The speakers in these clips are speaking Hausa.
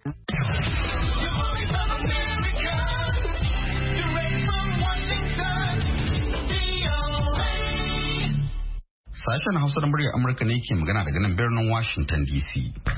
Sashen Hausa na muryar Amurka ne ke magana daga nan birnin Washington DC.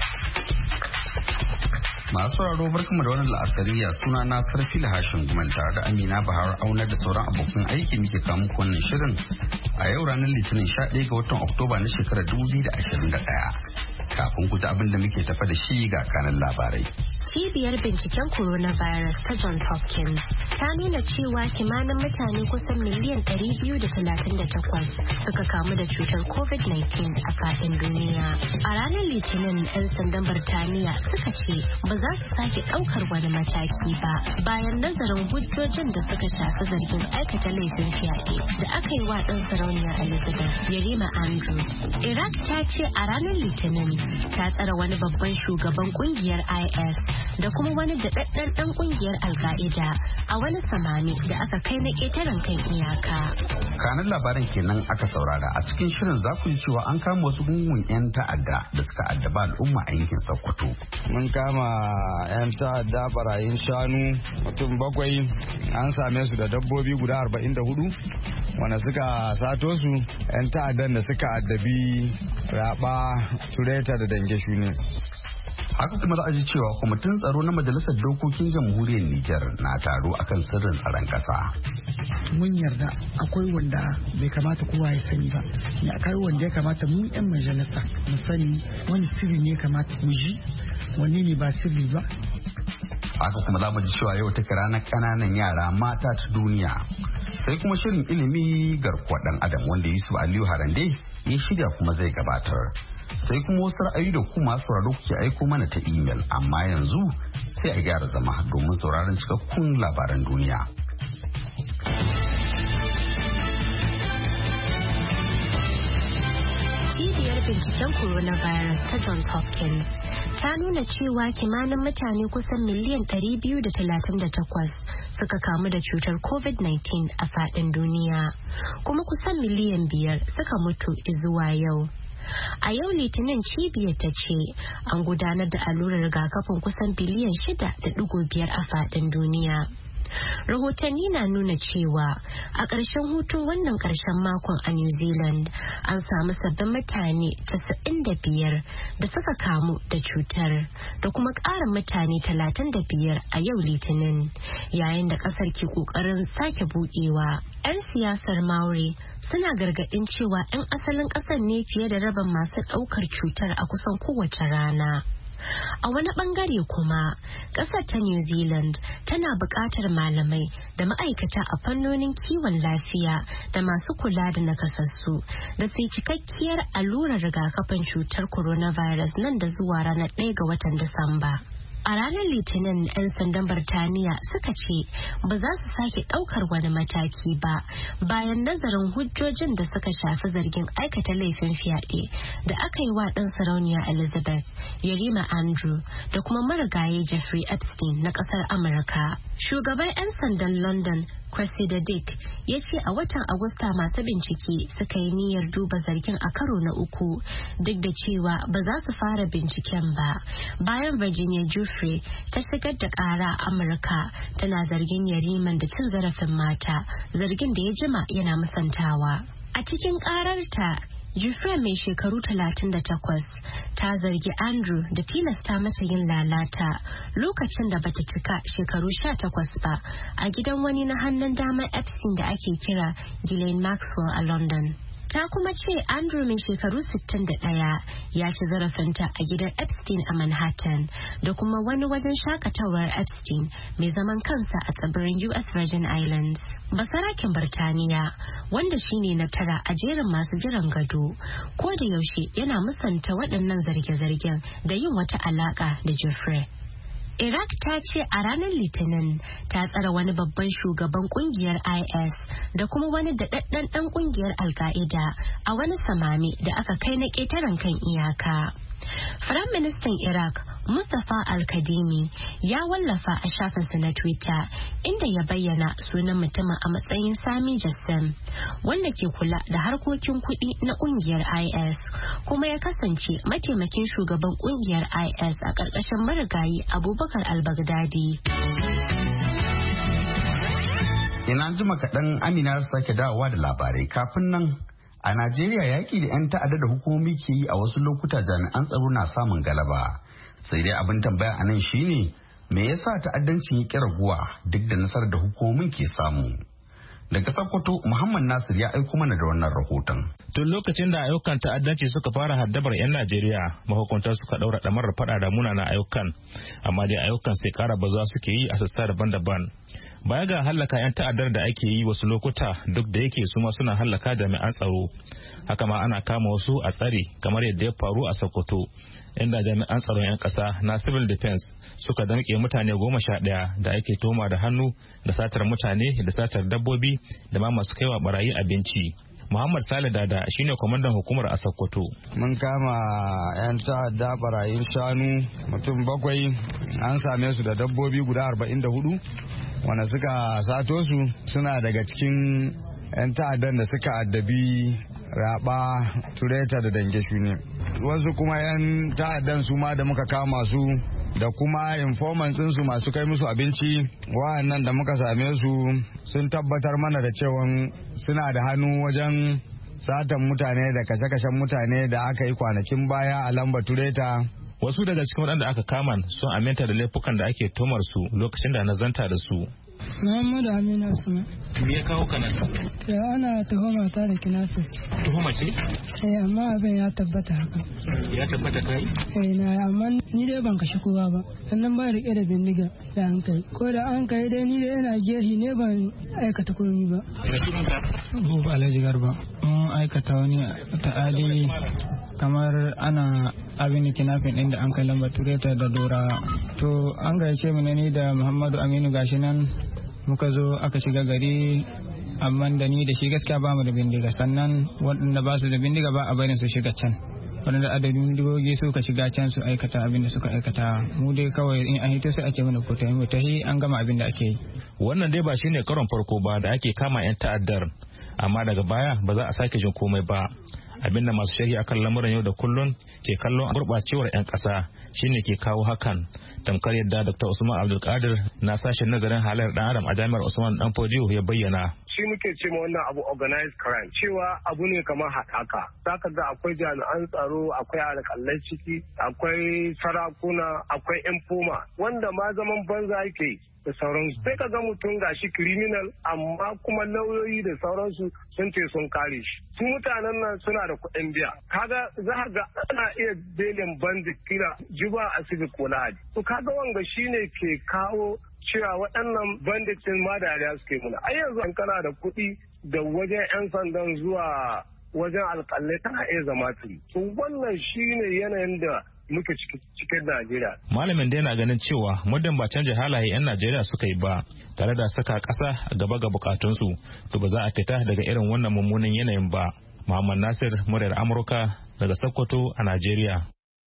Masu sauraro barkanmu da wannan la'asariya, suna na Sarfi Hashin Gumal tare da Amina Bahar Auna da sauran abokan aiki muke kawo muku wannan shirin a yau ranar Litinin 11 ga watan Oktoba na shekarar 2021. Kafin ku ji abin da muke tafa da shi ga kanan labarai. Cibiyar binciken coronavirus ta Johns Hopkins ta nuna cewa kimanin mutane kusan miliyan 238 suka kamu da cutar COVID-19 a faɗin duniya. A ranar Litinin 'yan sandan Birtaniya suka ce ba za su sake ɗaukar wani mataki ba bayan nazarin hujjojin da suka shafi zargin aikata laifin fyaɗe da aka yi wa ɗan sarauniya Elizabeth Yarima Andrew. Iraq ta ce a ranar Litinin ta tsara wani babban shugaban kungiyar IS da kuma wani daɗaɗɗen ɗan kungiyar Al-Qaeda a wani samami da aka kai na ƙetaren kan iyaka. Kanan labarin kenan aka saurara. A cikin shirin za ku ji cewa an kama wasu gungun 'yan ta'adda da suka addaba al'umma a yankin Sokoto. Mun kama 'yan ta'adda barayin shanu mutum 7, an same su da dabbobi guda 44 wanda suka sato su. 'Yan ta'addan da suka addabi Raba, Tureta da Dange Shuni. Haka kuma za a ji cewa kwamitin tsaro na Majalisar Dokokin Jamhuriyar Nijar na taro akan sirrin tsaron ƙasa. Mun yarda akwai wanda bai kamata kowa ya sani ba, ya akwai wanda ya kamata mu 'yan majalisa mu sani wani sirri ne kamata mu ji, wani ne ba sirri ba. Haka kuma za mu ji cewa yau take ranar ƙananan yara mata ta duniya. Sai kuma shirin ilimi garkuwa ɗan adam wanda Yusuf Aliyu Harande ya shirya kuma zai gabatar. Sai kuma wasu ra'ayi da ku masu sauraro kuke aiko mana ta imel, amma yanzu sai a gyara zama domin sauraron cikakkun labaran duniya. Cibiyar binciken coronavirus ta Johns Hopkins ta nuna cewa kimanin mutane kusan miliyan 238 suka kamu da cutar COVID-19 a faɗin duniya, kuma kusan miliyan 5 suka mutu zuwa yau. A yau Litinin cibiyar ta ce an gudanar da allurar rigakafin kusan biliyan 6.5 a faɗin duniya. Rahotanni na nuna cewa a ƙarshen hutun wannan ƙarshen makon a New Zealand an samu sabbin mutane 95 da suka kamu da cutar da kuma ƙarin mutane 35 a yau Litinin, yayin da ƙasar ke ƙoƙarin sake buɗewa. 'Yan siyasar Maori suna gargaɗin cewa 'yan asalin ƙasar ne fiye da rabin masu ɗaukar cutar a kusan kowace rana. A wani bangare kuma, ƙasar ta New Zealand tana buƙatar malamai da ma'aikata a fannonin kiwon lafiya da masu kula da nakasassu da sai cikakkiyar allurar rigakafin cutar coronavirus nan da zuwa ranar 1 ga watan Disamba. A ranar Litinin 'yan sandan Birtaniya suka ce ba za su sake ɗaukar wani mataki ba bayan nazarin hujjojin da suka shafi zargin aikata laifin fyaɗe da aka yi wa ɗan sarauniya Elizabeth Yarima Andrew da kuma marigayi Jeffrey Epstein na ƙasar Amurka. Shugaban 'yan sandan London Cressida Dick ya ce a watan Agusta masu bincike suka yi niyyar duba zargin a karo na 3 duk da cewa ba za su fara binciken ba bayan Virginia Giuffre ta shigar da ƙara a Amurka tana zargin Yariman da cin zarafin mata, zargin da ya jima yana musantawa. A cikin ƙararta, Giuffre mai shekaru 38 ta zargi Andrew da tilasta mata yin lalata lokacin da bata cika shekaru 18 ba a gidan wani na hannun damar Epstein da ake kira Ghislaine Maxwell a London. Ta kuma ce Andrew mai shekaru 61 ya ci zarafinta a gidan Epstein a Manhattan da kuma wani wajen shakatawar Epstein mai zaman kansa a tsibirin US Virgin Islands. Basarakin Birtaniya, wanda shine na tara a jerin masu jiran gado, ko da yaushe yana musanta waɗannan zarge-zargen da yin wata alaƙa da Giuffre. Iraq ta ce a ranar Litinin ta tsara wani babban shugaban kungiyar IS da kuma wani daɗaɗɗen ɗan kungiyar Al-Qaeda a wani samami da aka kai na ƙetaren kan iyaka. Firaministan Iraq Mustapha Al-Kadimi ya wallafa a shafinsa na Twitter inda ya bayyana sunan mutumin a matsayin Sami Jassem wanda ke kula da harkokin kuɗi na ƙungiyar IS kuma ya kasance mataimakin shugaban ƙungiyar IS a ƙarƙashin marigayi Abubakar al-Baghdadi. Ina jima kaɗan Amina sake dawowa da labarai kafin nan. A Najeriya yaƙi da 'yan ta'adda da hukumomi ke yi a wasu lokuta jami'an tsaro na samun galaba. Sai dai abin tambaya a nan shine me yasa ta'addancin ya ƙi raguwa duk da nasarar da hukumomin ke samu. Daga Sokoto, Muhammad Nasir ya aiko mana da wannan rahoton. Tun lokacin da ayyukan ta'addanci suka fara haddabar 'yan Najeriya, mahukunta suka ɗaura ɗamarar faɗa da munanan ayyukan, amma dai ayyukan sai ƙara bazuwa suke yi a sassa daban-daban. Baya ga hallaka 'yan ta'addar da ake yi wasu lokuta duk da yake su ma suna hallaka jami'an tsaro. Haka ma ana kama wasu a tsare kamar yadda ya faru a Sokoto, inda jami'an tsaron 'yan ƙasa na civil defense suka damƙe mutane 11 da ake toma da hannu da satar mutane da satar dabbobi da ma masu kaiwa barayi abinci. Muhammad Sale Dada shine kwamandan hukumar a Sokoto. Mun kama 'yan ta'adda barayin shanu mutum 7, an same su da dabbobi guda 44 wanda suka sato su suna daga cikin 'yan ta'addan da suka addabi Raba, Tureta da Dange Shuni. Wasu kuma 'yan ta'addan su ma da muka kama su da kuma informants su masu kai musu abinci wa'annan da muka same su sun tabbatar mana da cewa suna da hannu wajen satan mutane da kashe-kashen mutane da aka yi kwanakin baya a Lamba Tureta. Wasu daga cikin waɗanda aka kama sun aminta da laifukan da ake tomar su lokacin da na zanta da su. Muhammadu Aminu Usman. Me ya kawo kana? Ya ana tuhuma ta da kinafis. Tuhuma ce? Amma abin ya tabbata haka. Ya tabbata kai? Na amma ni dai ban kashe kowa ba. Sannan ba rike da bindiga da an kai. Ko da an kai dai ni dai ina gehi ne ban aikata komai ba. Bubu Alhaji Garba. Mun aikata wani ta'adi kamar ana abin kinafin ɗin da an kai Lamba Tureta da Dora. To an gayyace mu ni da Muhammadu Aminu gashi nan muka zo aka shiga gari, amma da ni da shi gaskiya ba mu da bindiga, sannan waɗanda ba su da bindiga ba a barin su shiga can, waɗanda adadin bindigogi suka shiga can su aikata abin da suka aikata. Mu dai kawai in an hito sai ake mana ko mu tahi an gama abin da ake yi. Wannan dai ba shine karon farko ba da ake kama 'yan ta'addar, amma daga baya ba za a sake jin komai ba. Abinda masu sharhi akan lamuran yau da kullun ke kallon gurbacewar 'yan ƙasa shine ke kawo hakan, tamkar yadda Dr. Usman Abdulkadir na sashen nazarin halayyar dan adam a Jami'ar Usman Danfodiyo ya bayyana. Shi muke ce ma wannan abu organized crime, cewa abu ne kamar haɗaka. Zaka ga akwai jami'an tsaro, akwai alƙalai ciki, akwai sarakuna, akwai infoma wanda ma zaman banza yake da sauransu. Sai ka ga mutum gashi criminal amma kuma lauyoyi da sauransu sun ce sun kare shi. Su mutanen nan suna da kuɗin biya. Kaga za ga ana iya belin bandit kira juba asibiti ko lahadi. To kaga wanga shine ke kawo cewa waɗannan bandit din ma dariya suke muna. Ai yanzu an kana da kuɗi da wajen 'yan sandan zuwa wajen alƙalai tana iya zama turi. To wannan shine yanayin da muke cikin Najeriya. Malamin dai na ganin cewa muddin ba canja halaye 'yan Najeriya suka yi ba tare da saka ƙasa gaba ga bukatunsu, to ba za a fita daga irin wannan mummunan yanayin ba. Muhammad Nasir, muryar Amurka daga Sokoto a Najeriya.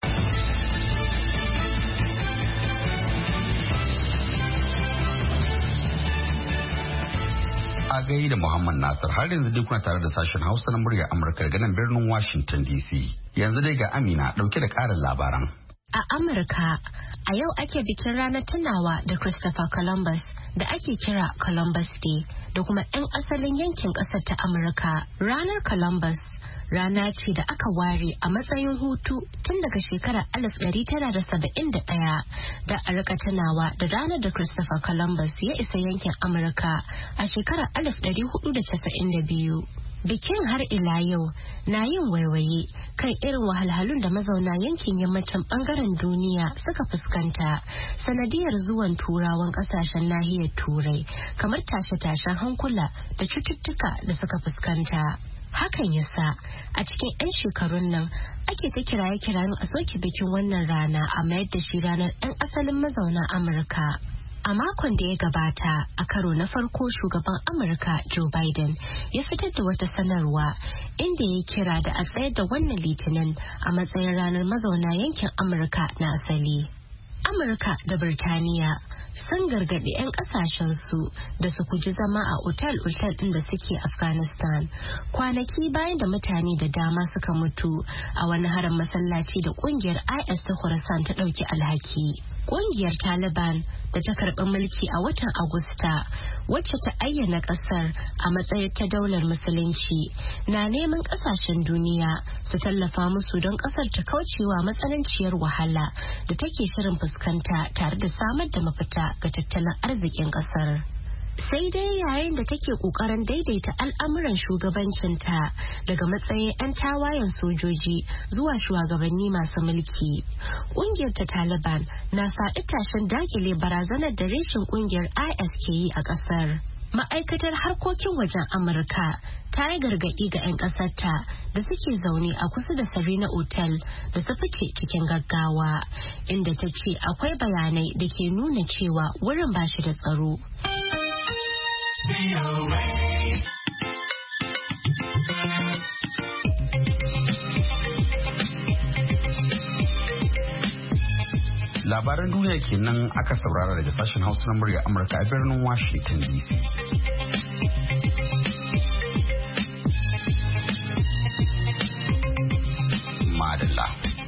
A gai da Muhammad Nasir, har yanzu dai kuna tare da sashen Hausa na muryar Amurka daga nan birnin Washington DC. Yanzu dai ga Amina dauke da ƙarin labaran. A Amurka, a yau ake bikin ranar tunawa da Christopher Columbus da ake kira Columbus Day da kuma 'yan asalin yankin ƙasar ta Amurka. Ranar Columbus rana ce da aka ware a matsayin hutu tun daga shekarar 1971 da a rika tunawa da ranar da Christopher Columbus ya isa yankin Amurka a shekarar 1492. Bikin har ila yau na yin waiwaye kan irin wahalhalun da mazauna yankin yammacin bangaren duniya suka fuskanta sanadiyar zuwan turawan kasashen nahiyar turai, kamar tashe-tashen hankula da cututtuka da suka fuskanta. Hakan yasa a cikin 'yan shekarun nan ake ta kiraye-kirayen a soke bikin wannan rana a mayar da shi ranar 'yan asalin mazauna Amurka. A makon da ya gabata, a karo na farko shugaban Amurka Joe Biden ya fitar da wata sanarwa inda ya kira da a tsayar da wannan litinin a matsayin ranar mazauna yankin Amurka na asali. Amurka da Birtaniya sun gargaɗi 'yan ƙasashensu da su guji zama a otal-otal ɗin da suke Afghanistan kwanaki bayan da mutane da dama suka mutu a wani harin masallaci da ƙungiyar IS ta Khorasan ta ɗauki alhaki. Ƙungiyar Taliban da ta karɓi mulki a watan Agusta, wacce ta ayyana ƙasar a matsayin ta daular musulunci, na neman ƙasashen duniya su tallafa musu don ƙasar ta kaucewa matsananciyar wahala da take shirin fuskanta tare da samar da mafita ga tattalin arzikin ƙasar. Sai dai yayin da take kokarin daidaita al'amuran shugabancinta daga matsayin 'yan tawayen sojoji zuwa shugabanni masu mulki, kungiyar ta Taliban na faɗi tashin dakile barazanar da reshen kungiyar IS ke yi a ƙasar. Ma'aikatar harkokin wajen Amurka ta yi gargaɗi ga 'yan ƙasarta da suke zaune a kusa da Sarina Otal da su fice cikin gaggawa, inda ta ce akwai bayanai da ke nuna cewa wurin ba shi da tsaro. Labaran duniya kenan aka saurara daga sashen Hausa na murya Amurka a birnin Washington DC. Madalla.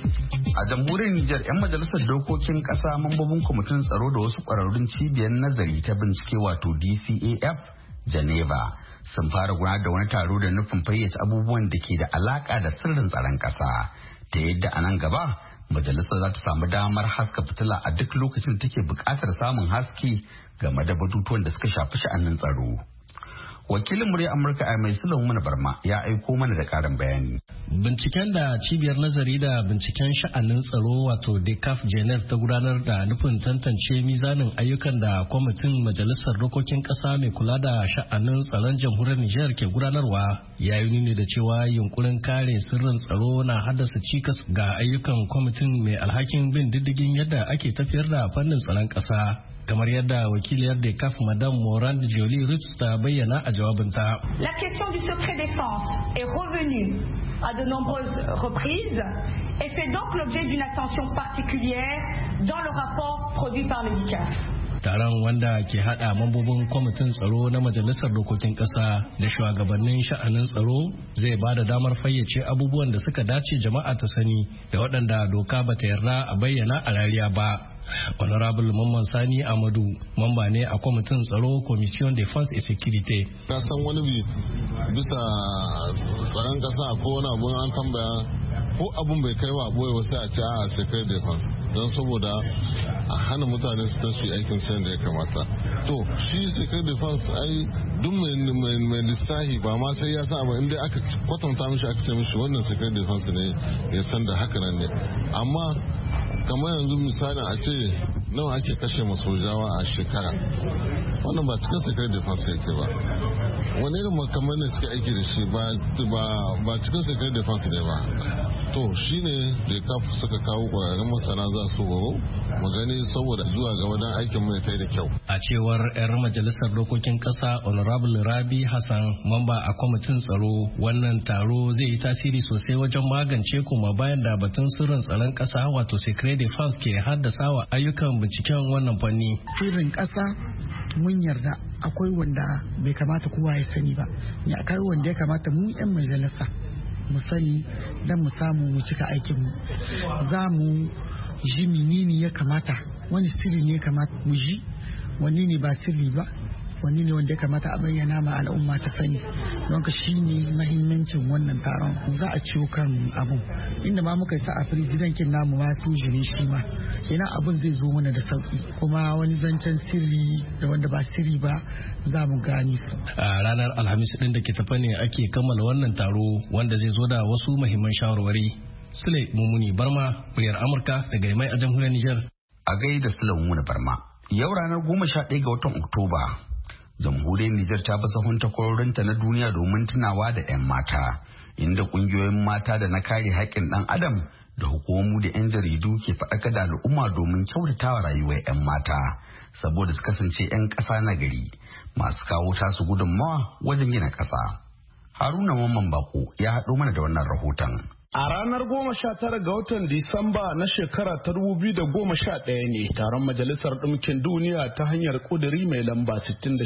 A jamhuriyar Nijar, 'yan majalisar dokokin ƙasa mambobin kwamitin tsaro da wasu ƙwararrun cibiyar nazari ta bincike wato DCAF Geneva sun fara gudanar da wani taro da nufin fayyace abubuwan da ke da alaƙa da sirrin tsaron ƙasa, ta yadda a nan gaba majalisar za ta samu damar haska fitila a duk lokacin da take buƙatar samun haske game da batutuwan da suka shafi sha'anin tsaro. Wakilin murya Amurka a mai Sulaiman Barma ya aiko mana da karin bayani. Binciken da cibiyar nazari da binciken sha'anin tsaro wato DCAF Genève ta gudanar da nufin tantance mizanin ayyukan da kwamitin majalisar dokokin kasa mai kula da sha'anin tsaron jamhuriyar Nijar ke gudanarwa ya yi nuni da cewa yunkurin kare sirrin tsaro na haddasa cikas ga ayyukan kwamitin mai alhakin bin diddigin yadda ake tafiyar da fannin tsaron kasa. Kamar yadda wakiliyar da kaf Madame Morand Jolie Ritz ta bayyana a jawabinta. La question du secret défense est revenue à de nombreuses reprises et fait donc l'objet d'une attention particulière dans le rapport produit par le DICAF. Taron wanda ke hada mambobin kwamitin tsaro na majalisar dokokin kasa da shugabannin sha'anin tsaro zai ba da damar fayyace abubuwan da suka dace jama'a ta sani da waɗanda doka bata yarda a bayyana a rariya ba. Honorable Mamman Sani Amadu, mamba ne a kwamitin tsaro Commission Defense et Sécurité. Ka san wani bi bisa tsaron kasa ko wani abu an tambaya ko abun bai kai wa boye wasu a ce a secret defense don saboda a hana mutane su tashi aikin sayan da ya kamata. To shi secret defense ai duk mai lissahi ba ma sai ya sa ba inda aka kwatanta mishi aka ce mishi wannan secret defense ne ya san da haka nan ne. Amma kamar yanzu misali a ce nawa ake kashe masojawa a shekara, wannan ba cikin secret defense yake ba. Wani irin makamai ne suke aiki da shi ba cikin secret defense ne ba. To shi ne da kaf suka kawo ƙwararrun masana za su goro mu gani saboda zuwa gaba don aikin mai tai da kyau. A cewar 'yar majalisar dokokin ƙasa Honorable Rabi Hassan, mamba a kwamitin tsaro, wannan taro zai yi tasiri sosai wajen magance kuma bayan da batun sirrin tsaron ƙasa wato secret defense ke haddasa wa ayyukan binciken wannan fanni. Sirrin ƙasa mun yarda akwai wanda bai kamata kowa ya sani ba, ya akwai wanda ya kamata mu 'yan majalisa mu sani don mu samu mu cika aikinmu. Za mu ji menene ya kamata, wani sirri ne ya kamata mu ji, wani ne ba sirri ba, wani ne wanda ya kamata a bayyana ma al'umma ta sani. Don ka shi ne mahimmancin wannan taron. Za a ciwo kan abun inda ma muka sa a firizidankin namu ma su ne shi ma kenan abun zai zo mana da sauki, kuma wani zancen sirri da wanda ba sirri ba za mu gani su. A ranar Alhamis din da ke tafa ne ake kammala wannan taro wanda zai zo da wasu muhimman shawarwari. Sule Mumuni Barma, muryar Amurka daga Yamai a jamhuriyar Nijar. A gaida Sule Mumuni Barma. Yau ranar 11 ga watan Oktoba, jamhuriyar Nijar ta bi sahun takwarorinta na duniya domin tunawa da 'yan mata, inda kungiyoyin mata da na kare haƙƙin ɗan adam da hukumomu da 'yan jaridu ke faɗaka da al'umma domin kyautatawa rayuwar 'yan mata saboda su kasance 'yan ƙasa na gari masu kawo tasu gudunmawa wajen gina ƙasa. Haruna Mamman Bako ya haɗo mana da wannan rahoton. A ranar 19 ga watan Disamba na shekara ta 2011 ne taron Majalisar Ɗinkin Duniya ta hanyar ƙuduri mai lamba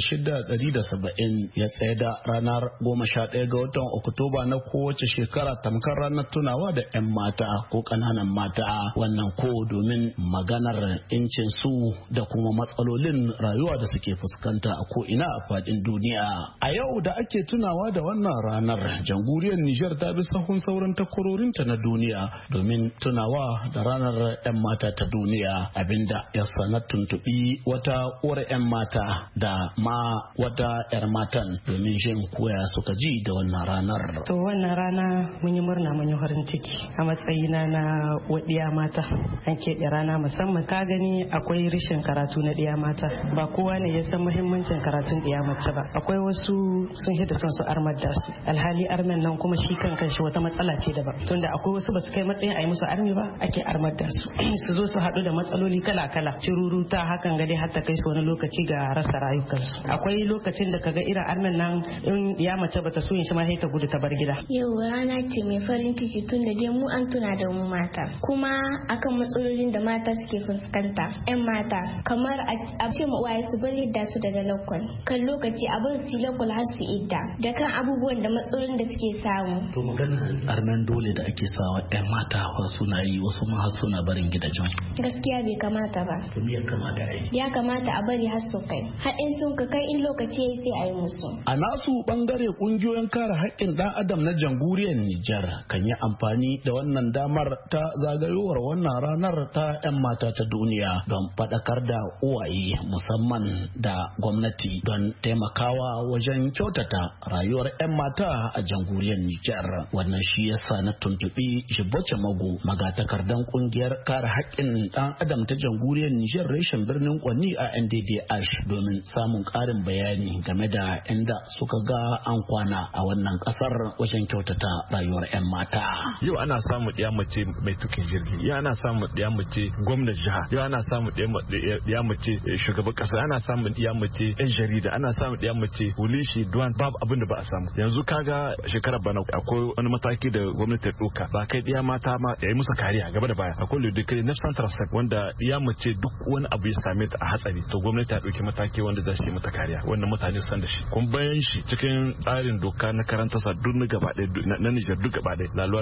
66,170 ya tsaye da ranar 11 ga watan Oktoba na kowace shekara tamkar ranar tunawa da 'yan mata ko ƙananan mata, wannan ko domin maganar 'yancin su da kuma matsalolin rayuwa da suke fuskanta a ko'ina a faɗin duniya. A yau da ake tunawa da wannan ranar, jamhuriyar Nijar ta bi sahun sauran takwarorinta na duniya domin tunawa da ranar 'yan mata ta duniya, abinda ya sanar tuntuɓi wata uwar 'yan mata da ma wata 'yar matan domin jin koya suka ji da wannan ranar. To wannan rana mun yi murna, mun yi farin ciki a matsayina na wadiya mata. An keɓe rana musamman, ka gani akwai rashin karatu na ɗiya mata, ba kowa ne ya san muhimmancin karatun ɗiya mace ba. Akwai wasu sun hita son su armar da su, alhali armen nan kuma shi kan shi wata matsala ce daban, tunda akwai wasu ba su kai matsayin a yi musu armi ba ake armar da su su zo su haɗu da matsaloli kala-kala, ciruruta hakan ga dai har ta kai su wani lokaci ga rasa rayukansu. Akwai lokacin da kaga irin armen nan in ya mace bata so yin shi ma sai ta gudu ta bar gida. Yau rana ce mai farin ciki tun da dai mu an tuna da mu mata, kuma akan matsalolin da mata suke fuskanta. 'Yan mata kamar a ce ma uwaye su bari da su daga lakwal kan lokaci a bar su lakwal har su idda da kan abubuwan da matsalolin da suke samu. To magana armen dole da ake sawa 'yan mata wasu na yi, wasu ma har suna barin gidajen. Gaskiya bai kamata ba. To me ya kamata a yi? Ya kamata a bari har su kai, har in sun ka kai in lokaci yayi sai a yi musu. A nasu bangare kungiyoyin kare haƙƙin ɗan adam na jamhuriyar Nijar kan yi amfani da wannan damar ta zagayowar wannan ranar ta 'yan mata ta duniya don faɗakar da uwaye musamman da gwamnati don taimakawa wajen kyautata rayuwar 'yan mata a jamhuriyar Nijar. Wannan shi yasa na tuntuɓi Jiboce Mago, magatakardan kungiyar kare haƙƙin ɗan adam ta jamhuriyar Nijar reshen birnin Kwanni a NDDH domin samun ƙarin bayani game da inda suka ga an kwana a wannan ƙasar wajen kyautata rayuwar 'yan mata. Yau ana samun ɗiya mace mai tukin jirgi, yau ana samun ɗiya mace gwamnan jiha, yau ana samun ɗiya mace shugaban ƙasa, ana samun ɗiya mace 'yan jarida, ana samun ɗiya mace wulishi duwan, babu abin da ba a samu. Yanzu kaga shekarar bana akwai wani mataki da gwamnati ta ɗauka, ba kai ɗiya mata ma ya yi musu kariya gaba da baya. Akwai ludikari na central sec wanda ɗiya mace duk wani abu ya same ta a hatsari to gwamnati ta ɗauki mataki wanda za su yi mata kariya, wannan mutane san da shi. Kun bayan shi cikin tsarin doka na karanta sa duk na gaba ɗaya na Nijar duk gaba ɗaya, laluwa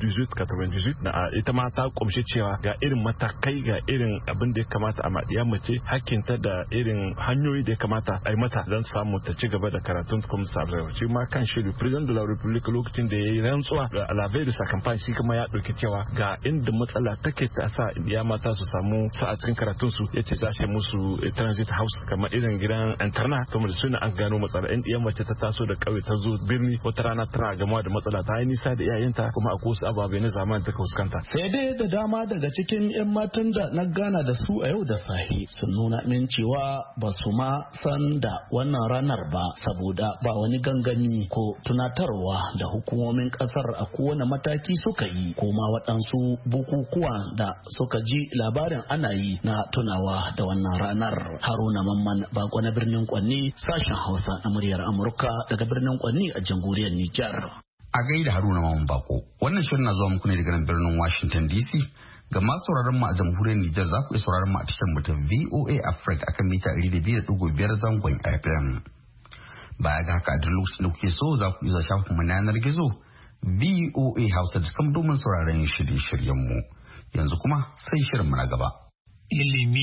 2018 na ita ma ta kumshi cewa ga irin matakai, ga irin abin da ya kamata a maɗiya mace, hakkinta da irin hanyoyi da ya kamata a yi mata don samu ta ci gaba da karatun kuma sabrewa. Shi ma kan shi president de la republique lokacin da ya yi rantsuwa a la veille de sa campagne, shi kuma ya ɗauki cewa ga inda matsala take ta sa ya mata su samu sa a cikin karatun su, yace za shi musu transit house kamar irin gidan interna, to da suna an gano matsala. In ɗiyan mace ta taso da ƙauye ta zo birni wata rana tana gama da matsala, ta yi nisa da iyayenta kuma akwai wasu ababe na zamani ta fuskanta. Sai dai da dama daga cikin 'yan matan da na gana da su a yau da sahi sun nuna min cewa ba su ma san da wannan ranar ba, saboda ba wani gangami ko tunatarwa da hukumomin kasar a kowane mataki suka yi, ko ma waɗansu bukukuwan da suka ji labarin ana yi na tunawa da wannan ranar. Haruna Mamman Bako na birnin Kwanni, sashen Hausa na muryar Amurka daga birnin Kwanni a jamhuriyar Nijar. A gaida Haruna Mamman Bako, wannan shirin na zuwa muku ne daga nan birnin Washington DC. Ga masu sauraron mu a jamhuriyar Nijar za ku iya sauraron mu a tashar mu ta VOA Africa akan mita 200.5 zangon FM. Baya ga haka a duk lokacin da kuke so za ku iya shafin mu na yanar gizo voahausa.com domin sauraron shirye-shiryen mu. Yanzu kuma sai shirin mu na gaba. Ilimi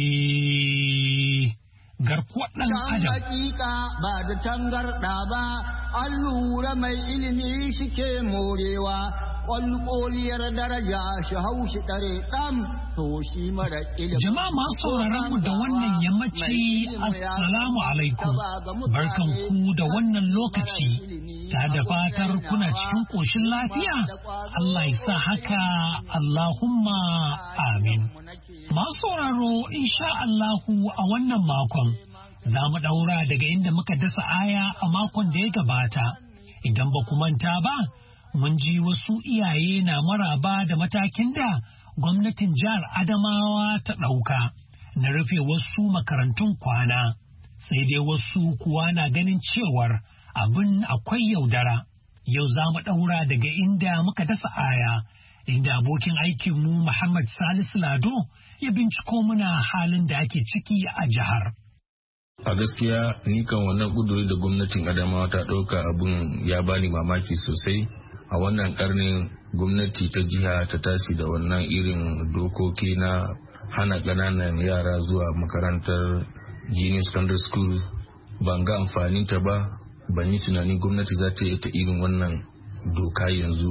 garkuwar ɗan adam. Hakika ba da tangarɗa ba, an lura mai ilimi shike morewa, ƙwalƙoliyar daraja shi haushi ɗare ɗan, to shi mara ilimi. Jama'a masu sauraron mu da wannan yammaci, assalamu alaikum, barkan ku da wannan lokaci, ta da fatar kuna cikin ƙoshin lafiya, Allah ya sa haka, Allahumma amin. Masu sauraro insha Allahu a wannan makon za mu ɗaura daga inda muka dasa aya a makon da ya gabata. Idan ba ku manta ba, mun ji wasu iyaye na maraba da matakin da gwamnatin jihar Adamawa ta ɗauka na rufe wasu makarantun kwana. Sai dai wasu kuwa na ganin cewar abin akwai yaudara. Yau za mu ɗaura daga inda muka dasa aya, inda abokin aikinmu Muhammad Salisu Lado ya binciko muna halin da ake ciki a jihar. A gaskiya ni kan wannan ƙuduri da gwamnatin Adamawa ta ɗauka abun ya bani mamaki sosai. A wannan ƙarnin gwamnati ta jiha ta tashi da wannan irin dokoki na hana ƙananan yara zuwa makarantar junior secondary school. Ban ga amfanin ta ba, ban yi tunanin gwamnati za ta yi ta irin wannan doka yanzu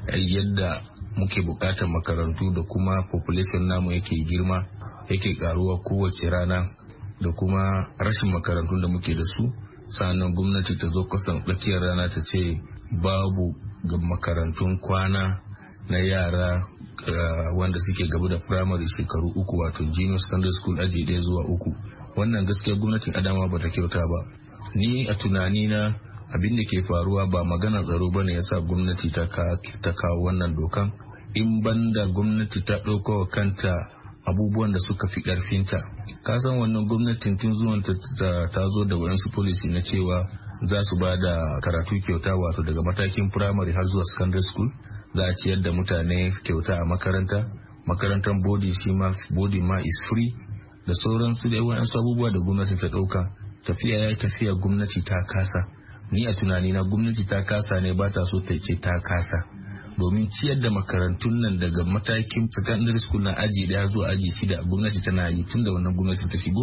yadda muke bukatar makarantu da kuma population namu yake girma yake karuwa kowace rana da kuma rashin makarantun da muke da su. Sannan gwamnati ta zo kusan tsakiyar rana ta ce babu ga makarantun kwana na yara wanda suke gaba da primary shekaru 3 wato junior secondary school aji 1 zuwa 3. Wannan gaskiya gwamnatin Adamawa ba ta kyauta ba. Ni a tunani na abin da ke faruwa ba magana tsaro bane yasa gwamnati ta kawo wannan dokan, in banda gwamnati ta ɗauka wa kanta abubuwan da suka fi ƙarfinta. Ka san wannan gwamnatin tun zuwan ta zo da wayansu policy na cewa za su ba da karatu kyauta wato daga matakin primary har zuwa secondary school. Za a ciyar da mutane kyauta a makarantar boarding ma is free da sauransu da wayansu abubuwa da gwamnati ta ɗauka. Tafiya gwamnati ta kasa. Ni a tunanina gwamnati ta kasa ne, ba ta so ta ce ta kasa, domin ciyar da makarantun nan daga matakin secondary school na aji 1 zuwa aji 6 gwamnati tana yi tun da wannan gwamnati ta shigo.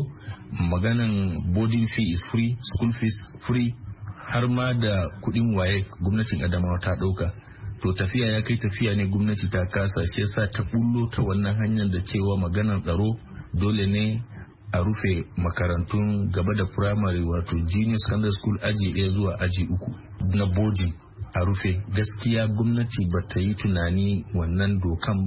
Maganan boarding fee is free, school fees free, har ma da kudin waye gwamnatin Adamawa ta dauka. To tafiya ya kai tafiya ne, gwamnati ta kasa, shi yasa ta bullo ta wannan hanyar da cewa maganan tsaro dole ne a rufe makarantun gaba da primary wato junior secondary school aji 1 zuwa aji 3 na boarding a rufe. Gaskiya gwamnati ba ta yi tunani wannan dokan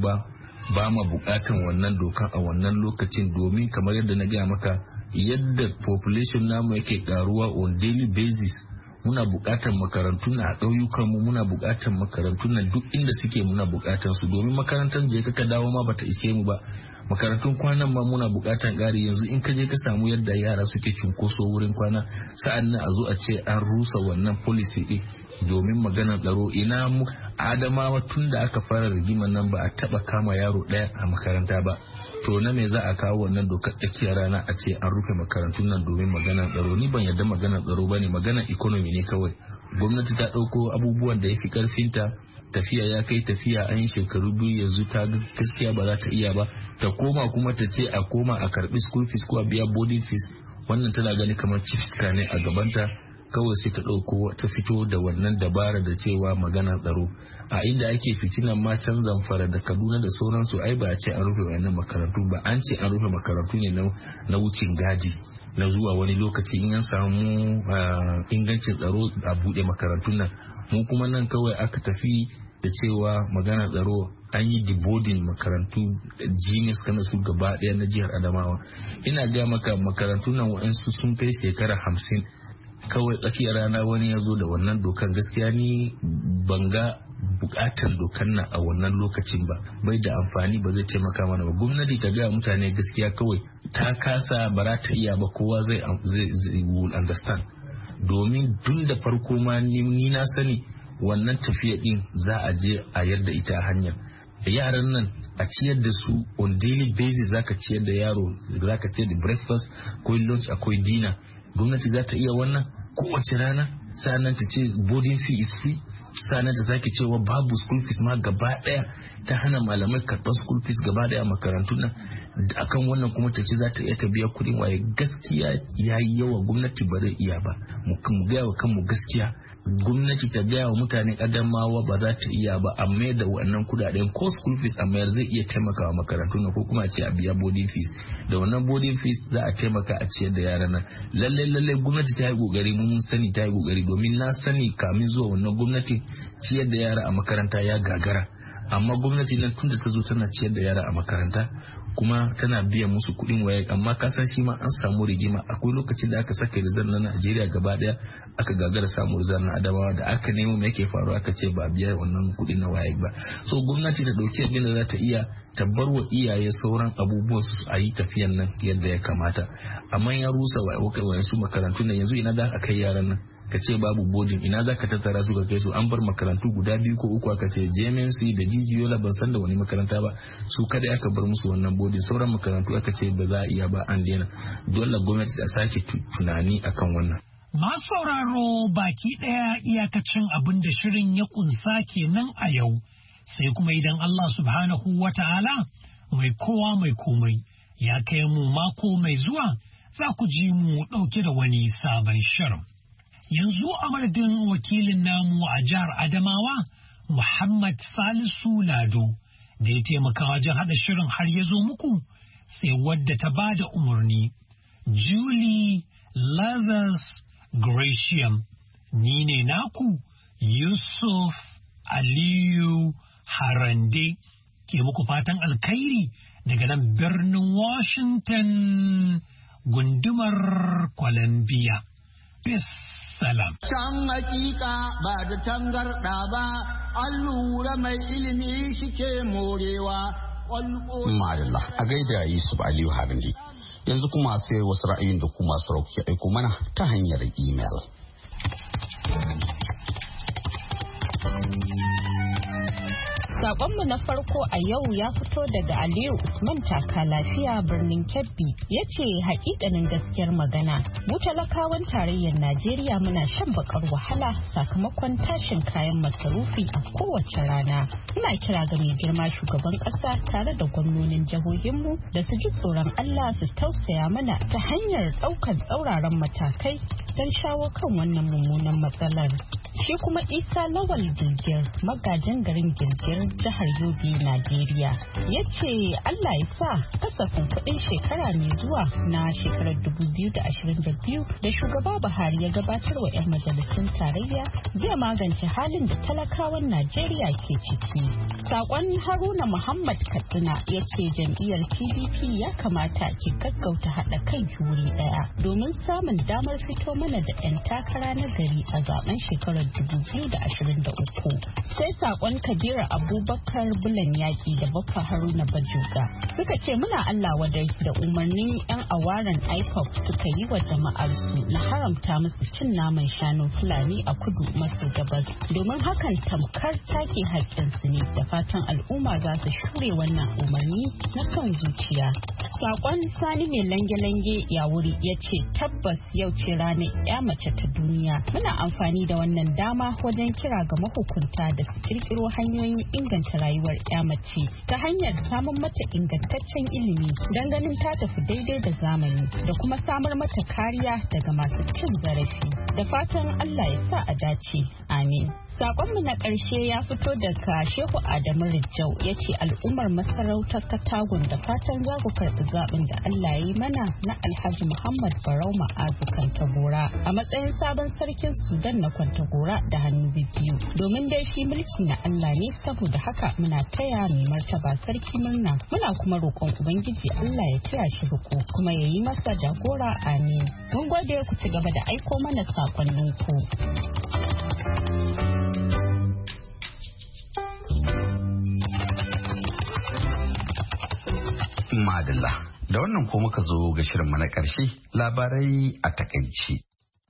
ba ma bukatan wannan dokan a wannan lokacin, domin kamar yadda na gaya maka yadda population namu yake karuwa on daily basis. Muna bukatan makarantun a ƙauyukanmu, muna bukatan makarantun nan duk inda suke muna bukatan su, domin makarantar je ka dawo ma bata ishe mu ba. Makarantun kwanan ma muna bukatan ƙari. Yanzu in ka je ka samu yadda yara suke cunkoso wurin kwana, sa'an nan a zo a ce an rusa wannan policy ɗin domin maganar tsaro. Ina mu Adamawa tun da aka fara rigimar nan ba a taba kama yaro ɗaya a makaranta ba. To na me za a kawo wannan dokar tsakiyar rana a ce an rufe makarantun nan domin maganar tsaro? Ni ban yarda maganar tsaro bane, maganar economy ne kawai. Gwamnati ta ɗauko abubuwan da ya fi ƙarfinta, tafiya ya kai tafiya, an yi shekaru 2 yanzu ta gaskiya ba za ta iya ba, ta koma kuma ta ce a koma a karɓi school fees ko a biya boarding fees. Wannan tana gani kamar cifiska ne a gabanta, kawai sai ta ɗauko ta fito da wannan dabara da cewa magana tsaro. A inda ake fitinan ma can Zamfara da Kaduna da sauransu, ai ba a ce an rufe wannan makarantu ba, an ce an rufe makarantu ne na wucin gadi na zuwa wani lokaci in an samu ingancin tsaro a buɗe makarantun nan. Mu kuma nan kawai aka tafi da cewa magana tsaro, an yi deboarding makarantu junior secondary school gaba ɗaya na jihar Adamawa. Ina ga maka makarantun nan wa'ansu sun kai shekara 50. Kawai tsakiyar rana wani ya zo da wannan dokan. Gaskiya ni ban ga bukatan dokan nan a wannan lokacin ba, bai da amfani, ba zai taimaka mana ba. Gwamnati ta gaya mutane gaskiya kawai ta kasa, ba za ta iya ba, kowa zai will understand. Domin tun da farko ma ni na sani wannan tafiya din za a je a yadda ita a hanyar. Yaran nan a ciyar da su on daily basis, zaka ciyar da yaro, zaka ciyar da breakfast, akwai lunch, akwai dinner. Gwamnati za ta iya wannan kowace rana? Sa'annan ta ce boarding fee is free, sa'annan ta sake cewa babu school fees ma gaba daya, ta hana malamai karɓar school fees gaba daya makarantun nan. Akan wannan kuma ta ce za ta iya ta biya kuɗin waye. Gaskiya yayi yawa, gwamnati ba zai iya ba. Mu gaya wa kanmu gaskiya, gwamnati ta gaya wa mutanen Adamawa ba za ta iya ba, amma da wannan kudaden ko school fees amma zai iya taimakawa makarantun nan, ko kuma a ce a biya boarding fees. Da wannan boarding fees za a taimaka a ciyar da yaran nan. Lalle gwamnati ta yi kokari, mun sani ta yi kokari, domin na sani kamin zuwa wannan gwamnati ciyar da yara a makaranta ya gagara. Amma gwamnati nan tunda ta zo tana ciyar da yara a makaranta kuma tana biya musu kuɗin waye. Amma ka san shi ma an samu rigima. Akwai lokacin da aka saka rizal na Najeriya gaba daya, aka gagara samu rizal na Adamawa, da aka nemo me yake faruwa, aka ce ba biya wannan kuɗin na waye ba. So gwamnati ta dauki abin da za ta iya, ta bar wa iyaye sauran abubuwan su a yi tafiyan nan yadda ya kamata. Amma ya rusa wa su makarantu nan, yanzu ina da aka kai yaran nan ka ce babu bodin ina za ka tattara su ka kai su. An bar makarantu guda 2 ko 3 aka ce JMNC da Jijiyola ban san da wani makaranta ba su kada aka bar musu wannan bodin. Sauran makarantu aka ce ba za a iya ba an daina. Dole gwamnati ta sake tunani akan wannan. Masu sauraro baki ɗaya iyakacin abin da shirin ya kunsa kenan a yau, sai kuma idan Allah subhanahu wa ta'ala mai kowa mai komai ya kai mu mako mai zuwa za ku ji mu ɗauke da wani sabon shirin. Yanzu a madadin wakilin namu a jihar Adamawa, Muhammad Salisu Lado, da ya taimaka wajen haɗa shirin har ya zo muku, sai wadda ta ba da umarni, Julie Lazarus Gratiam, ni ne naku Yusuf Aliyu Harande ke muku fatan alkhairi daga nan birnin Washington gundumar Columbia. Salam. Can hakika ba da tangarɗa ba, an lura mai ilimi shike morewa. Madalla a gaida Yusuf Aliyu Harande. Yanzu kuma sai wasu ra'ayin da kuma masu ke aiko mana ta hanyar email. Saƙonmu na farko a yau ya fito daga Aliyu Usman Taka Lafiya birnin Kebbi, ya ce haƙiƙanin gaskiyar magana mu talakawan tarayyar Najeriya muna shan bakar wahala sakamakon tashin kayan masarufi a kowace rana. Ina kira ga mai girma shugaban ƙasa tare da gwamnonin jihohinmu da su ji tsoron Allah su tausaya mana ta hanyar ɗaukar tsauraran matakai don shawo kan wannan mummunan matsalar. Shi kuma Isa Lawal Gilgir, magajin garin Gilgir jihar Yobe, Najeriya, ya ce Allah ya sa kasafin kuɗin shekara mai zuwa na shekarar 2022 da shugaba Buhari ya gabatar wa 'yan majalisun tarayya zai magance halin da talakawan Najeriya ke ciki. Sakon Haruna Muhammad Katsina ya ce jam'iyyar PDP ya kamata ki gaggauta haɗa kai wuri ɗaya domin samun damar fito mana da 'yan takara na gari a zaben shekarar 2023. Sai sakon Kabira Abubakar Bulan Yaƙi da Baffa Haruna Bajuga suka ce muna Allah wadai da umarnin 'yan awaren IPOP suka yi wa jama'ar su na haramta musu cin naman shanu Fulani a kudu maso gabas domin hakan tamkar take haƙƙinsu ne, da fatan al'umma za su shure wannan umarni na kan zuciya. Sakon Sani mai lange-lange ya wuri ya ce tabbas yau ce ranar 'ya mace ta duniya. Muna amfani da wannan dama wajen kira ga mahukunta da su kirkiro hanyoyin inganta rayuwar 'ya mace ta hanyar samun mata ingantaccen ilimi don ganin ta tafi daidai da zamani da kuma samar mata kariya daga masu cin zarafi. Da fatan Allah ya sa a dace. Amin. Sakonmu na ƙarshe ya fito daga Shehu Adamu Rijau, ya ce al'ummar masarautar Katagun da fatan za ku karɓi zaɓin da Allah ya yi mana na Alhaji Muhammad Barau Ma'azu Kwantagora a matsayin sabon sarkin Sudan na Kwantagora da hannu biyu. Domin dai shi mulki na Allah ne, saboda haka muna taya mai martaba sarki murna. Muna kuma roƙon Ubangiji Allah ya taya shi riko kuma ya yi masa jagora. Amin. Mun gode, ku ci gaba da aiko mana sakonninku. Madalla, da wannan ko muka zo ga shirinmu na ƙarshe, labarai a takaici.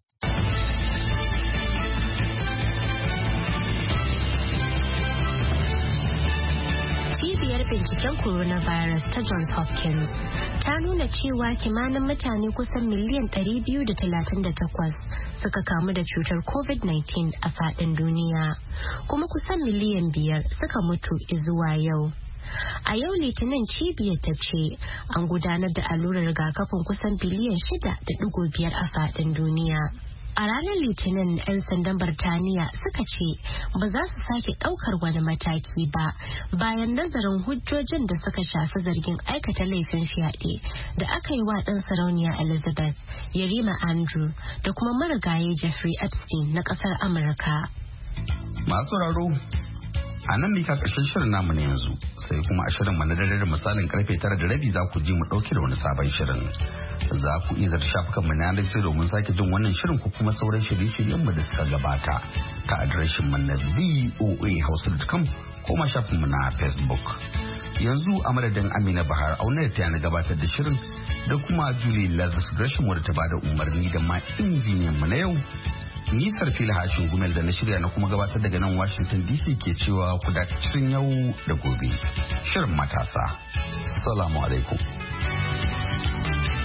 Cibiyar binciken coronavirus ta Johns Hopkins ta nuna cewa kimanin mutane kusan miliyan 238 suka kamu da cutar COVID-19 a faɗin duniya, kuma kusan miliyan 5 suka mutu zuwa yau. A yau Litinin cibiyar ta ce an gudanar da allurar rigakafin kusan biliyan 6.5 a faɗin duniya. A ranar Litinin 'yan sandan Birtaniya suka ce ba za su sake ɗaukar wani mataki ba bayan nazarin hujjojin da suka shafi zargin aikata laifin fyaɗe da aka yi wa ɗan sarauniya Elizabeth, Yarima Andrew da kuma marigayi Jeffrey Epstein na ƙasar Amurka. Masu raro a nan mika ƙarshen shirin namu na yanzu, sai kuma a shirin na dare da misalin karfe 9:30 za ku ji mu ɗauke da wani sabon shirin. Za ku iya zata shafukan mu na yanar gizo domin sake jin wannan shirin ko kuma sauran shirye-shiryen mu da suka gabata ta adireshin mu na voahausa.com ko ma shafin mu na Facebook. Yanzu a madadin Amina Bahar Auna ta yana gabatar da shirin da kuma Julie Lazarus Gresham wadda ta bada umarni da ma injiniyan mu na yau. Nisar fili hashin gumel da na shirya na kuma gabatar daga nan Washington DC ke cewa ku dakacin yau da gobe. Shirin matasa. Assalamu alaikum.